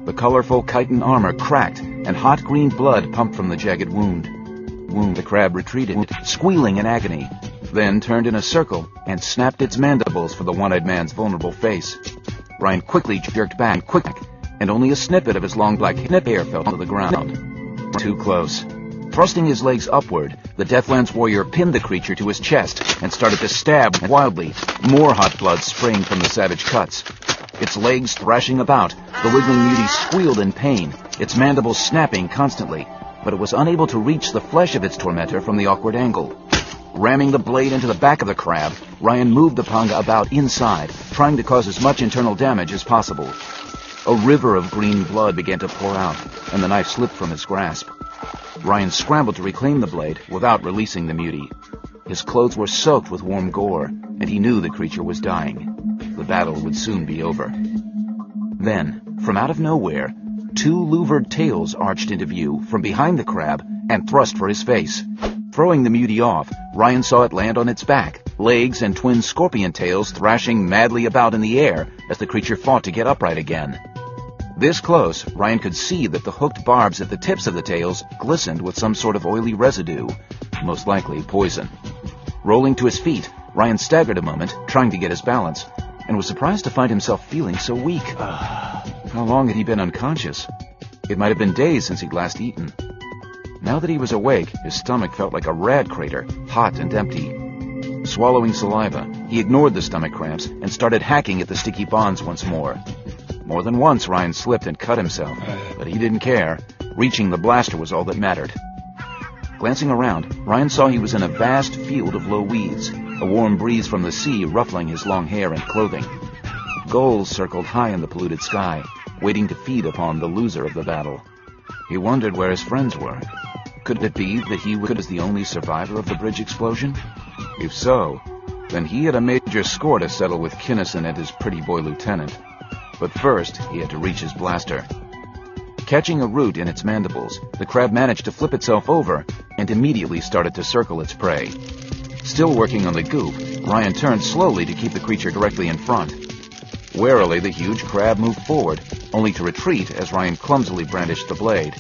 The colorful chitin armor cracked, and hot green blood pumped from the jagged wound. The crab retreated, squealing in agony, then turned in a circle and snapped its mandibles for the one-eyed man's vulnerable face. Ryan quickly jerked back, and only a snippet of his long black hair fell to the ground. Too close. Thrusting his legs upward, the Deathlands warrior pinned the creature to his chest and started to stab wildly, more hot blood spraying from the savage cuts. Its legs thrashing about, the wiggling mutie squealed in pain, its mandibles snapping constantly, but it was unable to reach the flesh of its tormentor from the awkward angle. Ramming the blade into the back of the crab, Ryan moved the panga about inside, trying to cause as much internal damage as possible. A river of green blood began to pour out, and the knife slipped from his grasp. Ryan scrambled to reclaim the blade without releasing the mutie. His clothes were soaked with warm gore, and he knew the creature was dying. The battle would soon be over. Then, from out of nowhere, two louvered tails arched into view from behind the crab and thrust for his face. Throwing the mutie off, Ryan saw it land on its back, legs and twin scorpion tails thrashing madly about in the air as the creature fought to get upright again. This close, Ryan could see that the hooked barbs at the tips of the tails glistened with some sort of oily residue, most likely poison. Rolling to his feet, Ryan staggered a moment, trying to get his balance, and was surprised to find himself feeling so weak. How long had he been unconscious? It might have been days since he'd last eaten. Now that he was awake, his stomach felt like a rad crater, hot and empty. Swallowing saliva, he ignored the stomach cramps and started hacking at the sticky bonds once more. More than once, Ryan slipped and cut himself, but he didn't care. Reaching the blaster was all that mattered. Glancing around, Ryan saw he was in a vast field of low weeds, a warm breeze from the sea ruffling his long hair and clothing. Gulls circled high in the polluted sky, waiting to feed upon the loser of the battle. He wondered where his friends were. Could it be that he was the only survivor of the bridge explosion? If so, then he had a major score to settle with Kinnison and his pretty boy lieutenant. But first, he had to reach his blaster. Catching a root in its mandibles, the crab managed to flip itself over and immediately started to circle its prey. Still working on the goop, Ryan turned slowly to keep the creature directly in front. Warily, the huge crab moved forward, only to retreat as Ryan clumsily brandished the blade.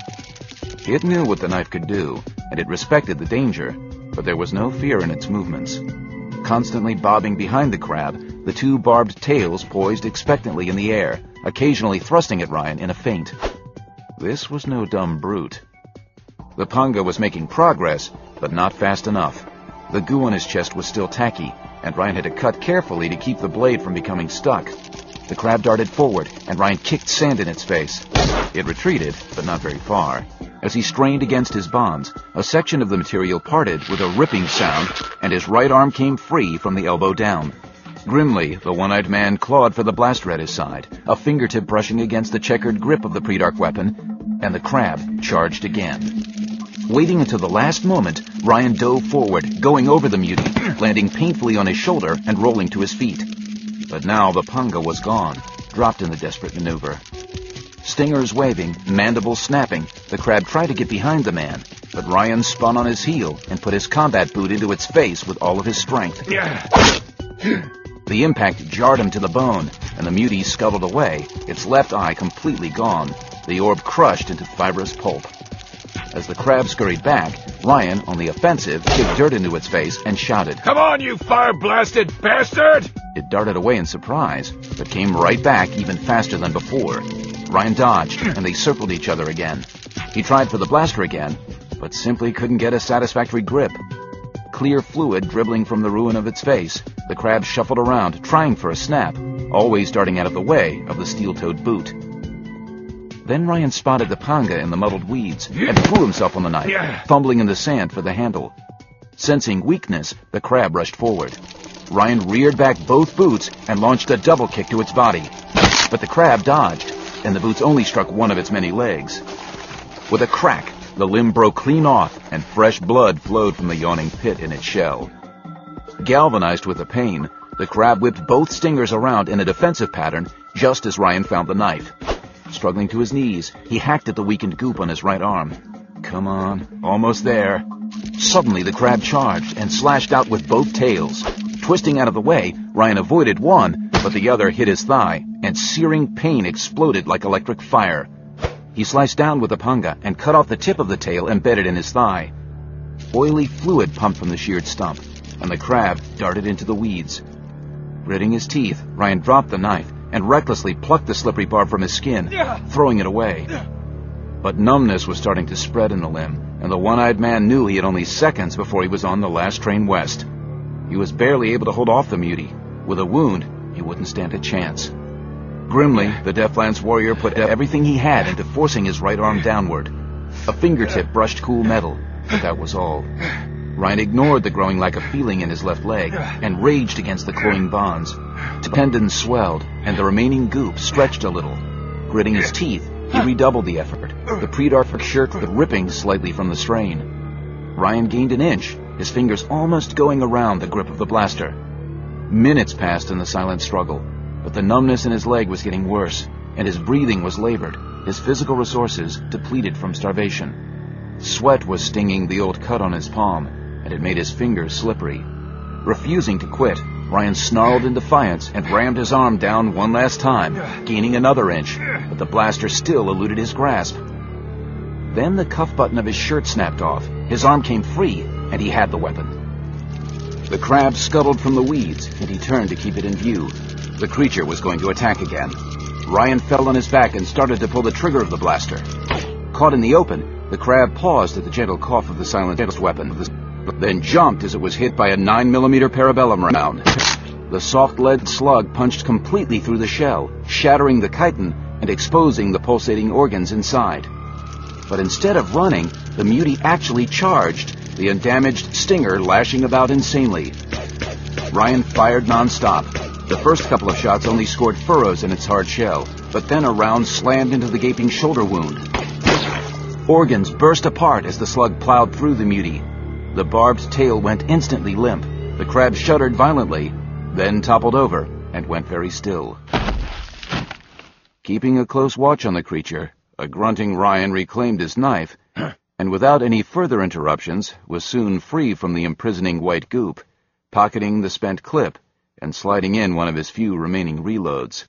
It knew what the knife could do, and it respected the danger, but there was no fear in its movements. Constantly bobbing behind the crab, the two barbed tails poised expectantly in the air, occasionally thrusting at Ryan in a feint. This was no dumb brute. The panga was making progress, but not fast enough. The goo on his chest was still tacky, and Ryan had to cut carefully to keep the blade from becoming stuck. The crab darted forward, and Ryan kicked sand in its face. It retreated, but not very far. As he strained against his bonds, a section of the material parted with a ripping sound, and his right arm came free from the elbow down. Grimly, the one-eyed man clawed for the blaster at his side, a fingertip brushing against the checkered grip of the Predarch weapon, and the crab charged again. Waiting until the last moment, Ryan dove forward, going over the mutie, landing painfully on his shoulder and rolling to his feet. But now the panga was gone, dropped in the desperate maneuver. Stingers waving, mandibles snapping, the crab tried to get behind the man, but Ryan spun on his heel and put his combat boot into its face with all of his strength. The impact jarred him to the bone, and the mutie scuttled away, its left eye completely gone, the orb crushed into fibrous pulp. As the crab scurried back, Ryan, on the offensive, kicked dirt into its face and shouted, "Come on, you fire-blasted bastard!" It darted away in surprise, but came right back even faster than before. Ryan dodged, and they circled each other again. He tried for the blaster again, but simply couldn't get a satisfactory grip. Clear fluid dribbling from the ruin of its face, the crab shuffled around, trying for a snap, always darting out of the way of the steel-toed boot. Then Ryan spotted the panga in the muddled weeds and threw himself on the knife, fumbling in the sand for the handle. Sensing weakness, the crab rushed forward. Ryan reared back both boots and launched a double kick to its body. But the crab dodged, and the boots only struck one of its many legs. With a crack, the limb broke clean off, and fresh blood flowed from the yawning pit in its shell. Galvanized with the pain, the crab whipped both stingers around in a defensive pattern just as Ryan found the knife. Struggling to his knees, he hacked at the weakened goop on his right arm. Come on, almost there. Suddenly, the crab charged and slashed out with both tails. Twisting out of the way, Ryan avoided one, but the other hit his thigh, and searing pain exploded like electric fire. He sliced down with the panga and cut off the tip of the tail embedded in his thigh. Oily fluid pumped from the sheared stump, and the crab darted into the weeds. Gritting his teeth, Ryan dropped the knife and recklessly plucked the slippery barb from his skin, throwing it away. But numbness was starting to spread in the limb, and the one-eyed man knew he had only seconds before he was on the last train west. He was barely able to hold off the mutie. With a wound, he wouldn't stand a chance. Grimly, the Deathlands warrior put everything he had into forcing his right arm downward. A fingertip brushed cool metal, but that was all. Ryan ignored the growing lack of feeling in his left leg and raged against the cloying bonds. Tendons swelled, and the remaining goop stretched a little. Gritting his teeth, he redoubled the effort, the pre-dark shirt ripping slightly from the strain. Ryan gained an inch, his fingers almost going around the grip of the blaster. Minutes passed in the silent struggle, but the numbness in his leg was getting worse, and his breathing was labored, his physical resources depleted from starvation. Sweat was stinging the old cut on his palm, and it made his fingers slippery. Refusing to quit, Ryan snarled in defiance and rammed his arm down one last time, gaining another inch, but the blaster still eluded his grasp. Then the cuff button of his shirt snapped off, his arm came free, and he had the weapon. The crab scuttled from the weeds, and he turned to keep it in view. The creature was going to attack again. Ryan fell on his back and started to pull the trigger of the blaster. Caught in the open, the crab paused at the gentle cough of the silenced weapon, then jumped as it was hit by a 9mm parabellum round. The soft lead slug punched completely through the shell, shattering the chitin and exposing the pulsating organs inside. But instead of running, the mutie actually charged, the undamaged stinger lashing about insanely. Ryan fired non-stop. The first couple of shots only scored furrows in its hard shell, but then a round slammed into the gaping shoulder wound. Organs burst apart as the slug plowed through the mutie. The barbed tail went instantly limp. The crab shuddered violently, then toppled over and went very still. Keeping a close watch on the creature, a grunting Ryan reclaimed his knife, and without any further interruptions was soon free from the imprisoning white goop, pocketing the spent clip and sliding in one of his few remaining reloads.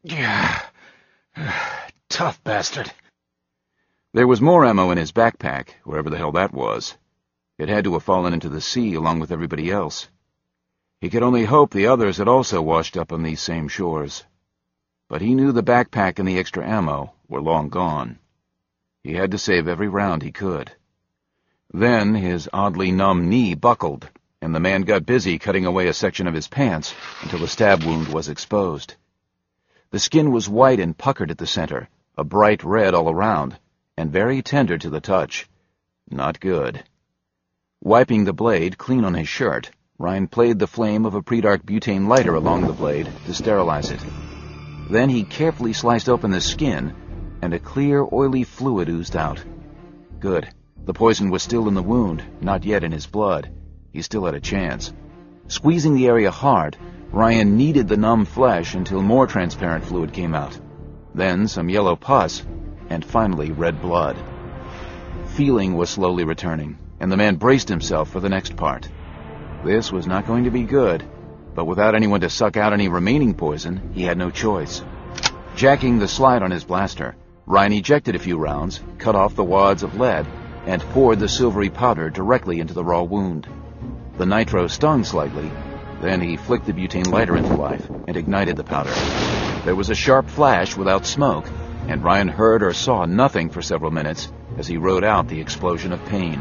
Tough bastard. There was more ammo in his backpack, wherever the hell that was. It had to have fallen into the sea along with everybody else. He could only hope the others had also washed up on these same shores. But he knew the backpack and the extra ammo were long gone. He had to save every round he could. Then his oddly numb knee buckled, and the man got busy cutting away a section of his pants until the stab wound was exposed. The skin was white and puckered at the center, a bright red all around, and very tender to the touch. Not good. Wiping the blade clean on his shirt, Ryan played the flame of a pre-dark butane lighter along the blade to sterilize it. Then he carefully sliced open the skin, and a clear, oily fluid oozed out. Good. The poison was still in the wound, not yet in his blood. He still had a chance. Squeezing the area hard, Ryan kneaded the numb flesh until more transparent fluid came out. Then some yellow pus, and finally red blood. Feeling was slowly returning, and the man braced himself for the next part. This was not going to be good, but without anyone to suck out any remaining poison, he had no choice. Jacking the slide on his blaster, Ryan ejected a few rounds, cut off the wads of lead, and poured the silvery powder directly into the raw wound. The nitro stung slightly, then he flicked the butane lighter into life and ignited the powder. There was a sharp flash without smoke, and Ryan heard or saw nothing for several minutes as he rode out the explosion of pain.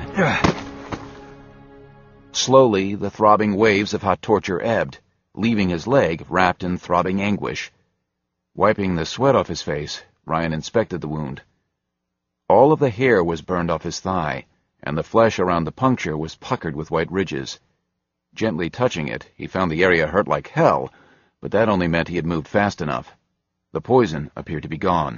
Slowly, the throbbing waves of hot torture ebbed, leaving his leg wrapped in throbbing anguish. Wiping the sweat off his face, Ryan inspected the wound. All of the hair was burned off his thigh, and the flesh around the puncture was puckered with white ridges. Gently touching it, he found the area hurt like hell, but that only meant he had moved fast enough. The poison appeared to be gone.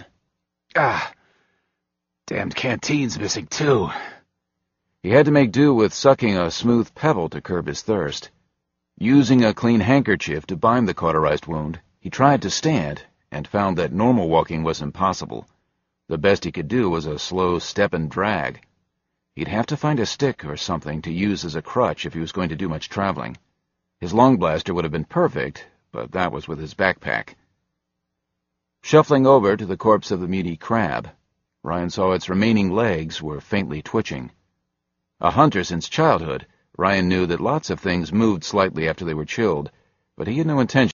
Damned canteen's missing too. He had to make do with sucking a smooth pebble to curb his thirst. Using a clean handkerchief to bind the cauterized wound, he tried to stand, and found that normal walking was impossible. The best he could do was a slow step and drag. He'd have to find a stick or something to use as a crutch if he was going to do much traveling. His long blaster would have been perfect, but that was with his backpack. Shuffling over to the corpse of the mutie crab, Ryan saw its remaining legs were faintly twitching. A hunter since childhood, Ryan knew that lots of things moved slightly after they were chilled, but he had no intention